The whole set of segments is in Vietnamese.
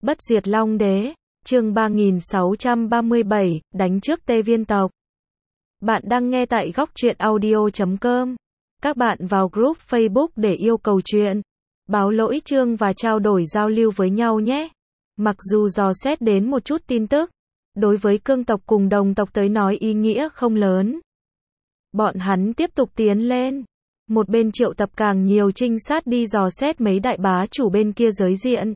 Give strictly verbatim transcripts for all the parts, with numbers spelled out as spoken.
Bất diệt Long Đế, chương ba nghìn sáu trăm ba mươi bảy, đánh trước Tê Viên tộc. Bạn đang nghe tại góc truyện audio chấm com. Các bạn vào group Facebook để yêu cầu chuyện, báo lỗi chương và trao đổi giao lưu với nhau nhé. Mặc dù dò xét đến một chút tin tức, đối với cương tộc cùng đồng tộc tới nói ý nghĩa không lớn. Bọn hắn tiếp tục tiến lên. Một bên triệu tập càng nhiều trinh sát đi dò xét mấy đại bá chủ bên kia giới diện.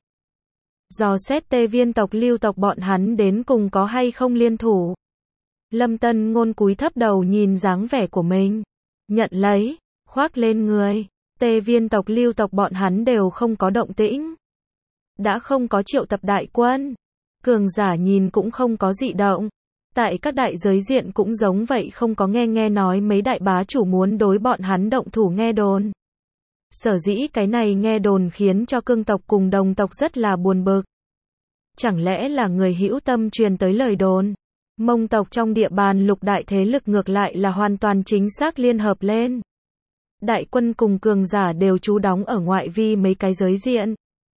Dò xét Tê Viên tộc Lưu tộc bọn hắn đến cùng có hay không liên thủ. Lâm Tân Ngôn cúi thấp đầu nhìn dáng vẻ của mình. Nhận lấy, khoác lên người. Tê Viên tộc Lưu tộc bọn hắn đều không có động tĩnh. Đã không có triệu tập đại quân. Cường giả nhìn cũng không có dị động. Tại các đại giới diện cũng giống vậy, không có nghe nghe nói mấy đại bá chủ muốn đối bọn hắn động thủ nghe đồn. Sở dĩ cái này nghe đồn khiến cho cương tộc cùng đồng tộc rất là buồn bực. Chẳng lẽ là người hữu tâm truyền tới lời đồn? Mông tộc trong địa bàn lục đại thế lực ngược lại là hoàn toàn chính xác liên hợp lên. Đại quân cùng cường giả đều trú đóng ở ngoại vi mấy cái giới diện.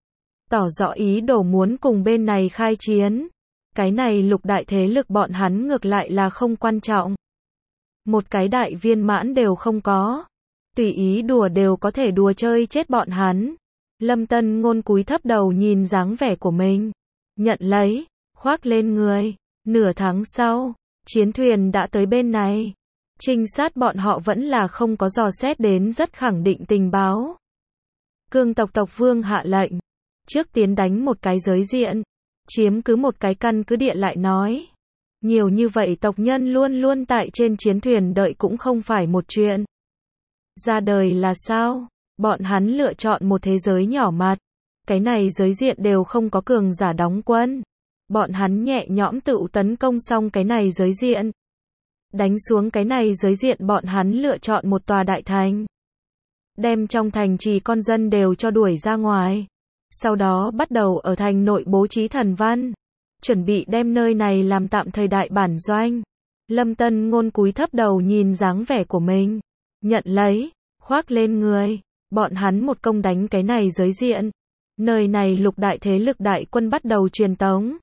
Tỏ rõ ý đồ muốn cùng bên này khai chiến. Cái này lục đại thế lực bọn hắn ngược lại là không quan trọng. Một cái đại viên mãn đều không có. Tùy ý đùa đều có thể đùa chơi chết bọn hắn. Lâm Tân Ngôn cúi thấp đầu nhìn dáng vẻ của mình. Nhận lấy, khoác lên người. Nửa tháng sau, chiến thuyền đã tới bên này. Trinh sát bọn họ vẫn là không có dò xét đến rất khẳng định tình báo. Cương tộc tộc vương hạ lệnh. Trước tiến đánh một cái giới diện. Chiếm cứ một cái căn cứ địa lại nói. Nhiều như vậy tộc nhân luôn luôn tại trên chiến thuyền đợi cũng không phải một chuyện. Ra đời là sao? Bọn hắn lựa chọn một thế giới nhỏ mặt. Cái này giới diện đều không có cường giả đóng quân. Bọn hắn nhẹ nhõm tự tấn công xong cái này giới diện. Đánh xuống cái này giới diện, bọn hắn lựa chọn một tòa đại thành. Đem trong thành trì con dân đều cho đuổi ra ngoài. Sau đó bắt đầu ở thành nội bố trí thần văn. Chuẩn bị đem nơi này làm tạm thời đại bản doanh. Lâm Tân Ngôn cúi thấp đầu nhìn dáng vẻ của mình. Nhận lấy, khoác lên người. Bọn hắn một công đánh cái này giới diện. Nơi này lục đại thế lực đại quân bắt đầu truyền tống.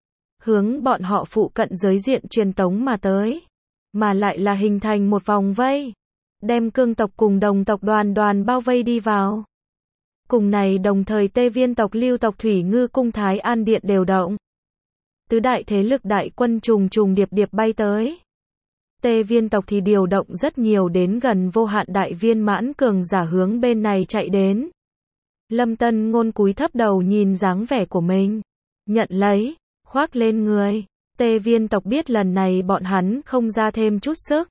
Hướng bọn họ phụ cận giới diện truyền tống mà tới. Mà lại là hình thành một vòng vây. Đem cương tộc cùng đồng tộc đoàn đoàn bao vây đi vào. Cùng này đồng thời Tê Viên tộc Lưu tộc Thủy Ngư cung Thái An Điện đều động. Tứ đại thế lực đại quân trùng trùng điệp điệp bay tới. Tê Viên tộc thì điều động rất nhiều đến gần vô hạn đại viên mãn cường giả hướng bên này chạy đến. Lâm Tân Ngôn cúi thấp đầu nhìn dáng vẻ của mình. Nhận lấy, khoác lên người. Tê Viên tộc biết lần này bọn hắn không ra thêm chút sức.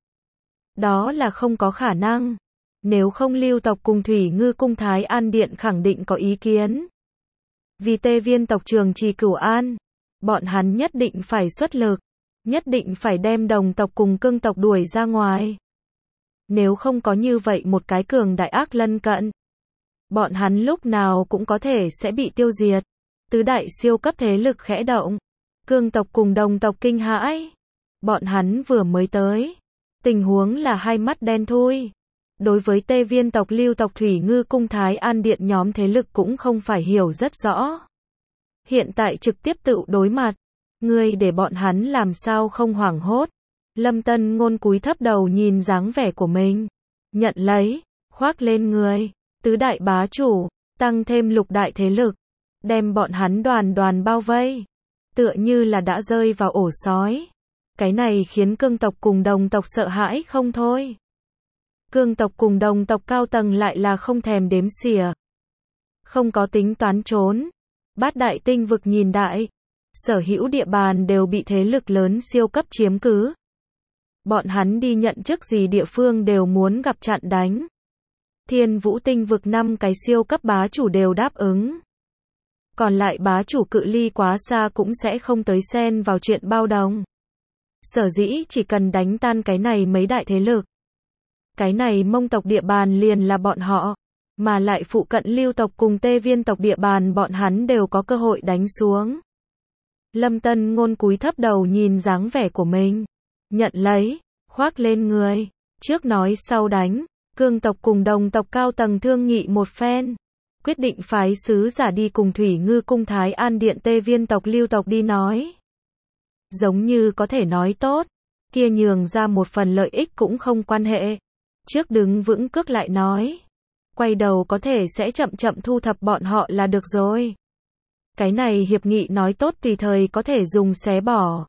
Đó là không có khả năng. Nếu không Lưu tộc cùng Thủy Ngư cung Thái An Điện khẳng định có ý kiến. Vì Tê Viên tộc trường trì cửu an, bọn hắn nhất định phải xuất lực. Nhất định phải đem đồng tộc cùng cương tộc đuổi ra ngoài. Nếu không có như vậy một cái cường đại ác lân cận, bọn hắn lúc nào cũng có thể sẽ bị tiêu diệt. Tứ đại siêu cấp thế lực khẽ động. Cương tộc cùng đồng tộc kinh hãi. Bọn hắn vừa mới tới. Tình huống là hai mắt đen thui. Đối với Tê Viên tộc Lưu tộc Thủy Ngư cung Thái An Điện nhóm thế lực cũng không phải hiểu rất rõ. Hiện tại trực tiếp tự đối mặt. Ngươi để bọn hắn làm sao không hoảng hốt. Lâm Tân Ngôn cúi thấp đầu nhìn dáng vẻ của mình. Nhận lấy, khoác lên người. Tứ đại bá chủ, tăng thêm lục đại thế lực. Đem bọn hắn đoàn đoàn bao vây. Tựa như là đã rơi vào ổ sói. Cái này khiến cương tộc cùng đồng tộc sợ hãi không thôi. Cương tộc cùng đồng tộc cao tầng lại là không thèm đếm xỉa. Không có tính toán trốn. Bát đại tinh vực nhìn đại. Sở hữu địa bàn đều bị thế lực lớn siêu cấp chiếm cứ. Bọn hắn đi nhận chức gì địa phương đều muốn gặp chặn đánh. Thiên Vũ tinh vực năm cái siêu cấp bá chủ đều đáp ứng. Còn lại bá chủ cự ly quá xa cũng sẽ không tới xen vào chuyện bao đồng. Sở dĩ chỉ cần đánh tan cái này mấy đại thế lực. Cái này Mông tộc địa bàn liền là bọn họ. Mà lại phụ cận Lưu tộc cùng Tê Viên tộc địa bàn bọn hắn đều có cơ hội đánh xuống. Lâm Tân Ngôn cúi thấp đầu nhìn dáng vẻ của mình. Nhận lấy, khoác lên người. Trước nói sau đánh. Cương tộc cùng đồng tộc cao tầng thương nghị một phen. quyết định phái sứ giả đi cùng Thủy Ngư cung Thái An Điện Tê Viên tộc Lưu tộc đi nói. Giống như có thể nói tốt, kia nhường ra một phần lợi ích cũng không quan hệ. Trước đứng vững cước lại nói. Quay đầu có thể sẽ chậm chậm thu thập bọn họ là được rồi. Cái này hiệp nghị nói tốt tùy thời có thể dùng xé bỏ.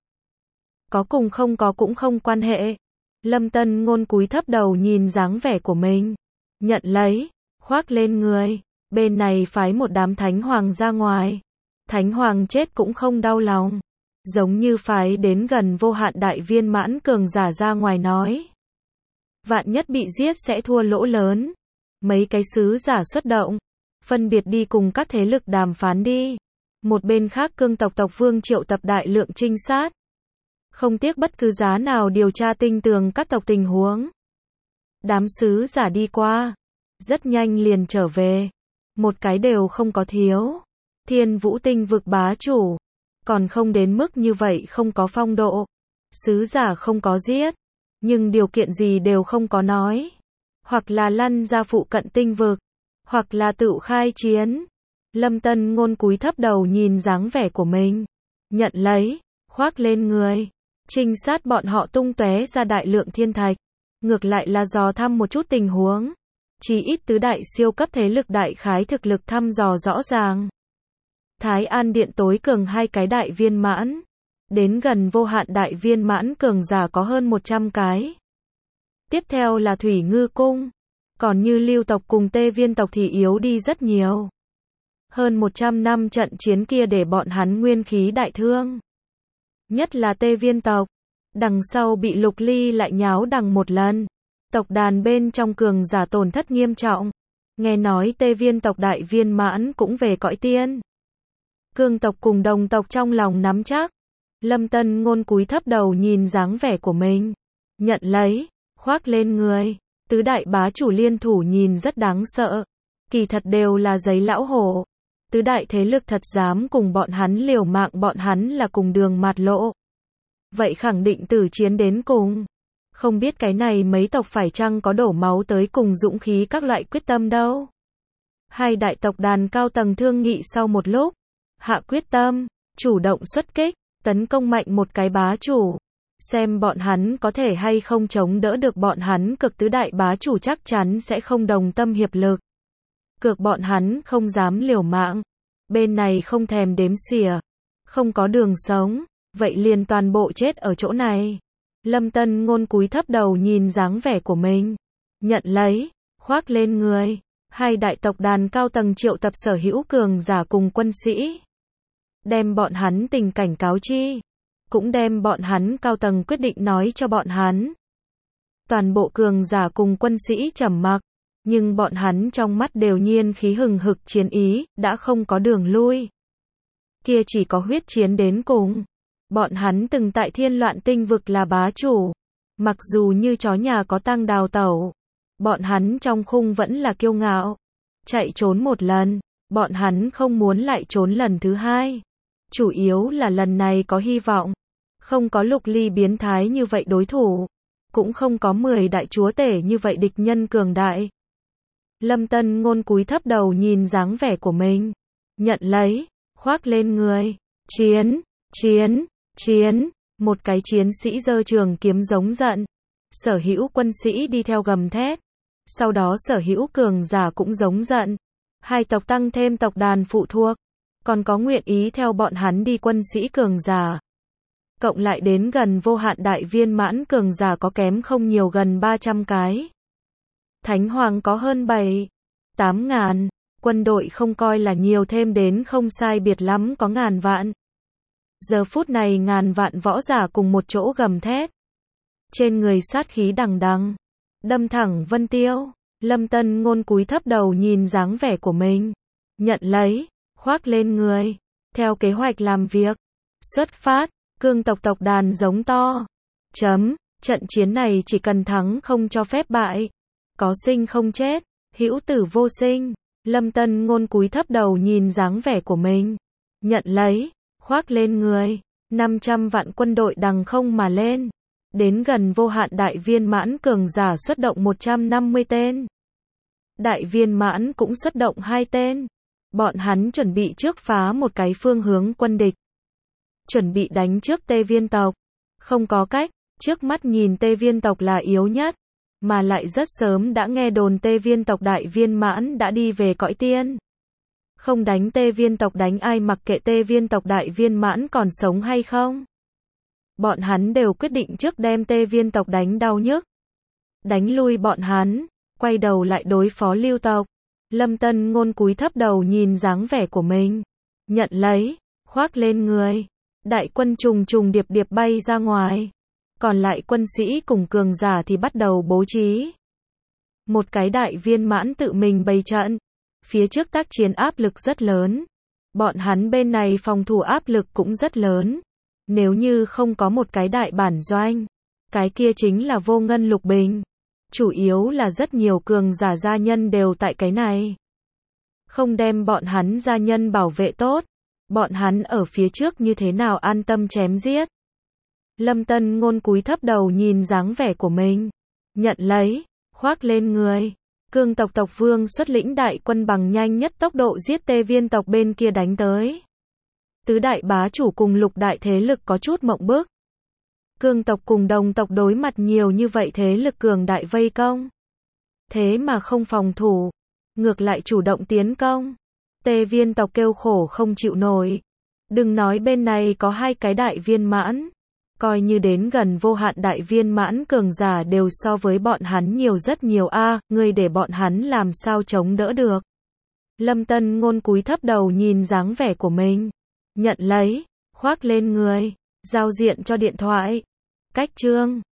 Có cùng không có cũng không quan hệ. Lâm Tân Ngôn cúi thấp đầu nhìn dáng vẻ của mình. Nhận lấy, khoác lên người. Bên này phái một đám thánh hoàng ra ngoài. Thánh hoàng chết cũng không đau lòng. Giống như phái đến gần vô hạn đại viên mãn cường giả ra ngoài nói. Vạn nhất bị giết sẽ thua lỗ lớn. Mấy cái sứ giả xuất động. Phân biệt đi cùng các thế lực đàm phán đi. Một bên khác Cương tộc tộc vương triệu tập đại lượng trinh sát. Không tiếc bất cứ giá nào điều tra tinh tường các tộc tình huống. Đám sứ giả đi qua. Rất nhanh liền trở về. Một cái đều không có thiếu. Thiên Vũ Tinh vực bá chủ. Còn không đến mức như vậy không có phong độ. Sứ giả không có giết. Nhưng điều kiện gì đều không có nói. Hoặc là lăn ra phụ cận tinh vực. Hoặc là tự khai chiến. Lâm Tân Ngôn cúi thấp đầu nhìn dáng vẻ của mình. Nhận lấy, khoác lên người. Trinh sát bọn họ tung tóe ra đại lượng thiên thạch. Ngược lại là dò thăm một chút tình huống. Chỉ ít tứ đại siêu cấp thế lực đại khái thực lực thăm dò rõ ràng. Thái An Điện tối cường hai cái đại viên mãn. Đến gần vô hạn đại viên mãn cường giả có hơn một trăm cái. Tiếp theo là Thủy Ngư cung. Còn như Lưu tộc cùng Tê Viên tộc thì yếu đi rất nhiều. Hơn một trăm năm trận chiến kia để bọn hắn nguyên khí đại thương. Nhất là Tê Viên tộc. Đằng sau bị Lục Ly lại nháo đằng một lần. Tộc đàn bên trong cường giả tổn thất nghiêm trọng. Nghe nói Tê Viên tộc đại viên mãn cũng về cõi tiên. Cương tộc cùng Đồng tộc trong lòng nắm chắc. Lâm Tân Ngôn cúi thấp đầu nhìn dáng vẻ của mình. Nhận lấy, khoác lên người. Tứ đại bá chủ liên thủ nhìn rất đáng sợ. Kỳ thật đều là giấy lão hổ. Tứ đại thế lực thật dám cùng bọn hắn liều mạng, bọn hắn là cùng đường mạt lộ. Vậy khẳng định tử chiến đến cùng. Không biết cái này mấy tộc phải chăng có đổ máu tới cùng dũng khí các loại quyết tâm đâu. Hai đại tộc đàn cao tầng thương nghị sau một lúc. Hạ quyết tâm, chủ động xuất kích, tấn công mạnh một cái bá chủ. Xem bọn hắn có thể hay không chống đỡ được, bọn hắn cực tứ đại bá chủ chắc chắn sẽ không đồng tâm hiệp lực. Cược bọn hắn không dám liều mạng. Bên này không thèm đếm xỉa. Không có đường sống. Vậy liền toàn bộ chết ở chỗ này. Lâm Tân Ngôn cúi thấp đầu nhìn dáng vẻ của mình. Nhận lấy, khoác lên người. Hai đại tộc đàn cao tầng triệu tập sở hữu cường giả cùng quân sĩ. Đem bọn hắn tình cảnh cáo chi. Cũng đem bọn hắn cao tầng quyết định nói cho bọn hắn. Toàn bộ cường giả cùng quân sĩ trầm mặc. Nhưng bọn hắn trong mắt đều nhiên khí hừng hực chiến ý, đã không có đường lui. Kia chỉ có huyết chiến đến cùng. Bọn hắn từng tại Thiên Loạn Tinh vực là bá chủ. Mặc dù như chó nhà có tang đào tẩu. Bọn hắn trong khung vẫn là kiêu ngạo. Chạy trốn một lần. Bọn hắn không muốn lại trốn lần thứ hai. Chủ yếu là lần này có hy vọng. Không có Lục Ly biến thái như vậy đối thủ. Cũng không có mười đại chúa tể như vậy địch nhân cường đại. Lâm Tân Ngôn cúi thấp đầu nhìn dáng vẻ của mình. Nhận lấy, khoác lên người. Chiến, chiến, chiến. Một cái chiến sĩ giơ trường kiếm giống giận. Sở hữu quân sĩ đi theo gầm thét. Sau đó sở hữu cường giả cũng giống giận. Hai tộc tăng thêm tộc đàn phụ thuộc. Còn có nguyện ý theo bọn hắn đi quân sĩ cường giả. Cộng lại đến gần vô hạn đại viên mãn cường giả có kém không nhiều, gần ba trăm cái. Thánh hoàng có hơn bảy, tám ngàn. Quân đội không coi là nhiều, thêm đến không sai biệt lắm có ngàn vạn. Giờ phút này ngàn vạn võ giả cùng một chỗ gầm thét. Trên người sát khí đằng đằng. Đâm thẳng vân tiêu. Lâm Tân Ngôn cúi thấp đầu nhìn dáng vẻ của mình. Nhận lấy, khoác lên người. Theo kế hoạch làm việc. Xuất phát. Cương tộc tộc đàn giống to. Chấm. Trận chiến này chỉ cần thắng không cho phép bại. Có sinh không chết. Hữu tử vô sinh. Lâm Tân Ngôn cúi thấp đầu nhìn dáng vẻ của mình. Nhận lấy. Khoác lên người. năm trăm vạn quân đội đằng không mà lên. Đến gần vô hạn đại viên mãn cường giả xuất động một trăm năm mươi tên. Đại viên mãn cũng xuất động hai tên. Bọn hắn chuẩn bị trước phá một cái phương hướng quân địch. Chuẩn bị đánh trước Tê viên tộc. Không có cách, trước mắt nhìn Tê viên tộc là yếu nhất. Mà lại rất sớm đã nghe đồn Tê viên tộc đại viên mãn đã đi về cõi tiên. Không đánh Tê viên tộc đánh ai, mặc kệ Tê viên tộc đại viên mãn còn sống hay không. Bọn hắn đều quyết định trước đem Tê viên tộc đánh đau nhức. Đánh lui bọn hắn, quay đầu lại đối phó Lưu tộc. Lâm Tân Ngôn cúi thấp đầu nhìn dáng vẻ của mình. Nhận lấy, khoác lên người. Đại quân trùng trùng điệp điệp bay ra ngoài. Còn lại quân sĩ cùng cường giả thì bắt đầu bố trí. Một cái đại viên mãn tự mình bày trận. Phía trước tác chiến áp lực rất lớn. Bọn hắn bên này phòng thủ áp lực cũng rất lớn. Nếu như không có một cái đại bản doanh, cái kia chính là vô ngân lục bình. Chủ yếu là rất nhiều cường giả gia nhân đều tại cái này. Không đem bọn hắn gia nhân bảo vệ tốt. Bọn hắn ở phía trước như thế nào an tâm chém giết. Lâm Tân Ngôn cúi thấp đầu nhìn dáng vẻ của mình. Nhận lấy, khoác lên người. Cương tộc tộc vương xuất lĩnh đại quân bằng nhanh nhất tốc độ giết Tê viên tộc bên kia đánh tới. Tứ đại bá chủ cùng lục đại thế lực có chút mộng bức. Cương tộc cùng đồng tộc đối mặt nhiều như vậy thế lực cường đại vây công. Thế mà không phòng thủ, ngược lại chủ động tiến công. Tê viên tộc kêu khổ không chịu nổi. Đừng nói bên này có hai cái đại viên mãn. Coi như đến gần vô hạn đại viên mãn cường giả đều so với bọn hắn nhiều rất nhiều a, à, người để bọn hắn làm sao chống đỡ được. Lâm Tân Ngôn cúi thấp đầu nhìn dáng vẻ của mình. Nhận lấy, khoác lên người, giao diện cho điện thoại. Cách chương